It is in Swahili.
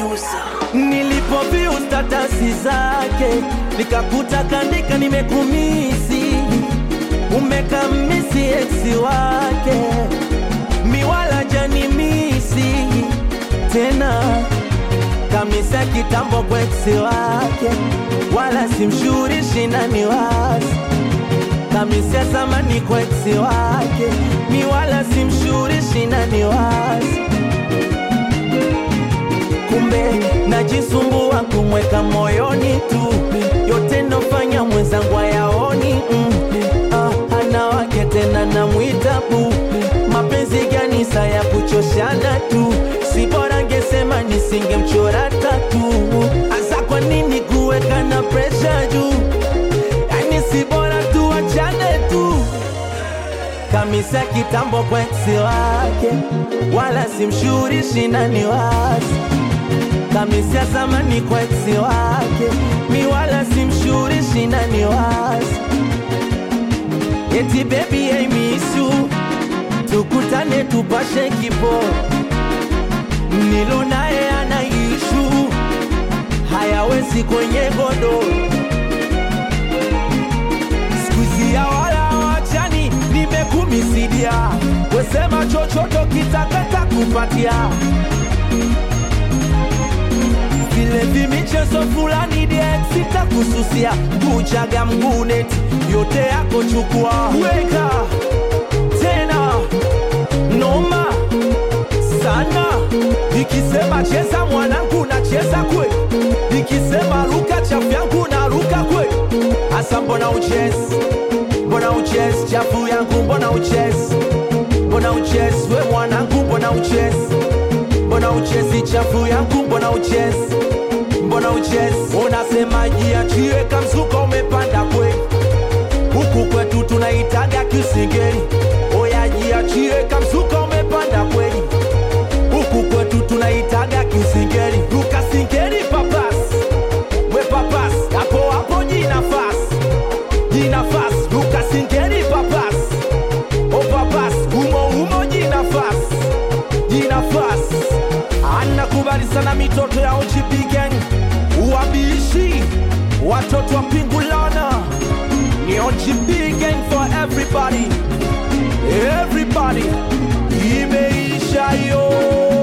producer. Nilipoview statasi zake nikakuta kandika nimekumisi, umekamisi ex wake, miwala jani misi tena, kamisa kitambo kwa ex wake, wala simshurishi nani wazi, kamisa zamani kwa ex wake, miwala simshurishi nani wazi, kumbe najisumbua kumweka moyoni tu, yote nofanya mwenzangu ayaoni. Hana wake tena na mwitabu, mapenzi gani saa ya kuchoshana tu, si bora ngesema nisingemchora tatu. Asa kwa nini kuweka na pressure juu, yani si bora tu achane tu, kamisa kitambo kwa ex wake, wala simshurishi nani wazi, kamisa zamani kwa ex wake, mi wala simshurishi nani wazi. Eti baby I miss you, tukutane tupashe kipo, nilo naye ana issue, hayawezi kwenye godo, squeeze ya wala wachani, nimekumisidia, wesema chochoto kitakata kupatia, vile vimichezo fulani die sita kususia, kuchaga mguneti, yote yako chukua, weka tena noma sana, ikisema cheza mwanangu na cheza kwe, ikisema ruka chafu yangu na ruka kwe. Asa mbona uchezi, mbona uchezi chafu yangu, mbona uchezi, mbona uchezi we mwanangu, mbona uchezi, mbona uchezi chafu yangu, mbona uchezi, mbona uchezi. Unasema jiachie kamzuka umepanda kwe, huku kwetu tunaitaga kisingeli, oya jiachie kamzuka umepanda kweli, huku kwetu tunaitaga kisingeli, ruka singeli papas, we papas, hapo hapo jinafas, jinafas, ruka singeli papas, o papas, umo jinafas, jinafas. Anakubali sana mitoto ya OGP gang, uwabishi watoto wa Pingulana, ni OGP gang for everybody, everybody, imeisha yo.